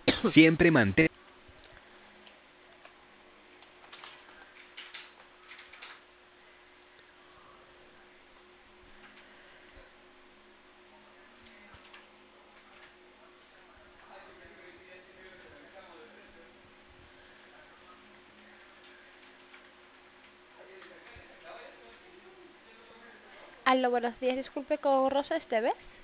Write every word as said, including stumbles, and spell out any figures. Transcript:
Siempre mantén. Aló, buenos días. Disculpe con Rosa Esteves.